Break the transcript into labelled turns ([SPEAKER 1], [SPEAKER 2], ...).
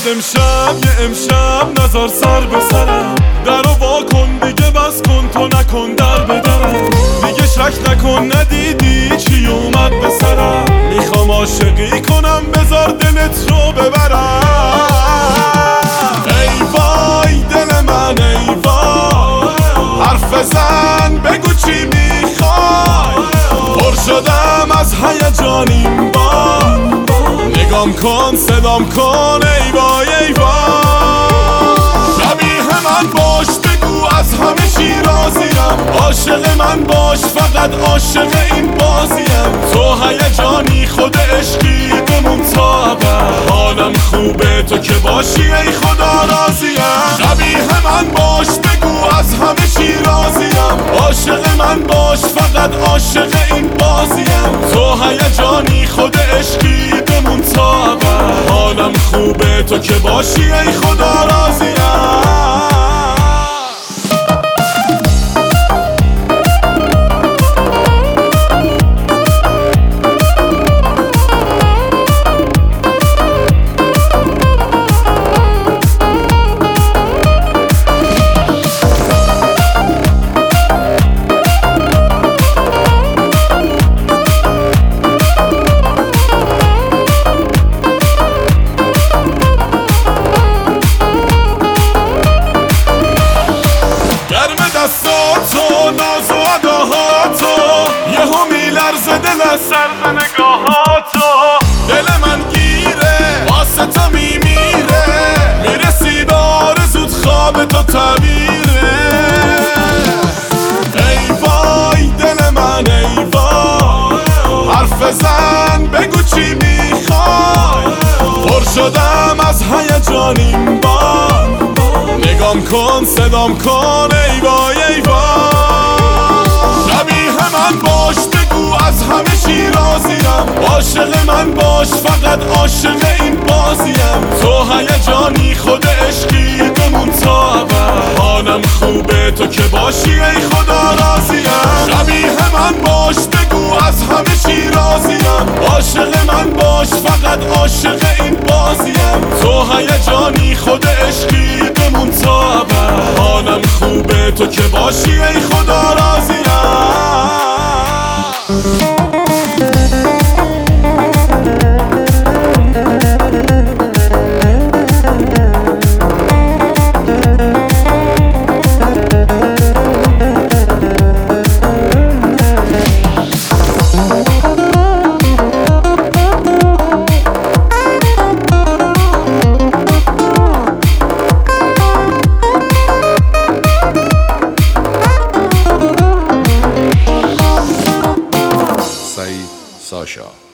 [SPEAKER 1] امشب نظر سر بزنم. درو وا کن دیگه، بس کن تو نکن در بدرم. دیگه شک نکن ندیدی چی اومد به سرم. میخوام عاشقی کنم بذار دلت رو ببرم. ای وای دل من ای وای، حرف زن بگو چی میخوای. پر شدم از هیجان این بار، نگام کن صدام کن ای وای ای وای. شبیه من باش بگو از همه چی راضیم. عاشق من باش فقط عاشق این بازیم. تو هیجانی خود عشقی بمون تا ابد. حالم خوبه تو که باشی ای خدا راضیم. شبیه من باش بگو از همه چی راضیم. عاشق من باش فقط عاشق این بازیم. تو هیجانی خود عشقی بمون تا ابد. حالم خوبه تو که باشی ای خدا راضیم. دستاتو ناز و اداهاتو، یهو میلرزه دل از سر نگاهاتو. دل من گیره واسه تو میمیره، میرسی به آرزوت خواب تو تعبیره. ای وای دل من ای وای، حرف زن بگو چی میخوای. پر شدم از هیجان این بار، نگام کن صدام کن ای وای ای وای. شبیه من باش بگو از همه چی راضیم. عاشق من باش فقط عاشق این بازیم. تو هیجانی خود عشقی بمون تا ابد. حالم خوبه تو که باشی ای خدا راضیم. شبیه من باش بگو از همه چی راضیم. عاشق من باش فقط عاشق این بازیم. تو هیجانی خود عشقی بمون تا ابد. حالم خوبه تو که باشی ای خدا راضیم.
[SPEAKER 2] Sasha.